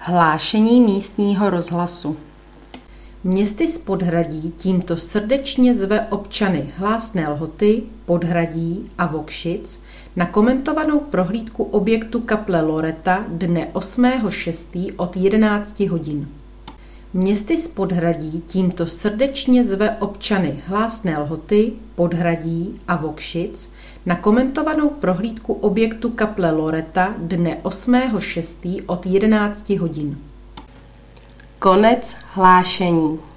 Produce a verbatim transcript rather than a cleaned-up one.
Hlášení místního rozhlasu. Městy z Podhradí tímto srdečně zve občany Hlásné Lhoty, Podhradí a Vokšic na komentovanou prohlídku objektu kaple Loreta dne osmého šestého od jedenácti hodin. Městy z Podhradí tímto srdečně zve občany Hlásné Lhoty, Podhradí a Vokšic na komentovanou prohlídku objektu kaple Loreta dne osmého šestého od jedenácti hodin. Konec hlášení.